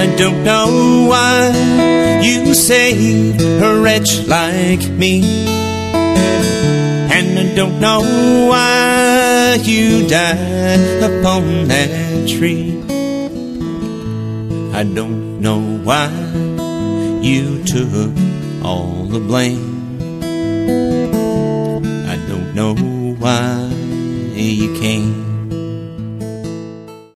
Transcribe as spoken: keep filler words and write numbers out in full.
I don't know why you saved a wretch like me, and I don't know why you died upon that tree. I don't know why you took all the blame. I don't know why you came.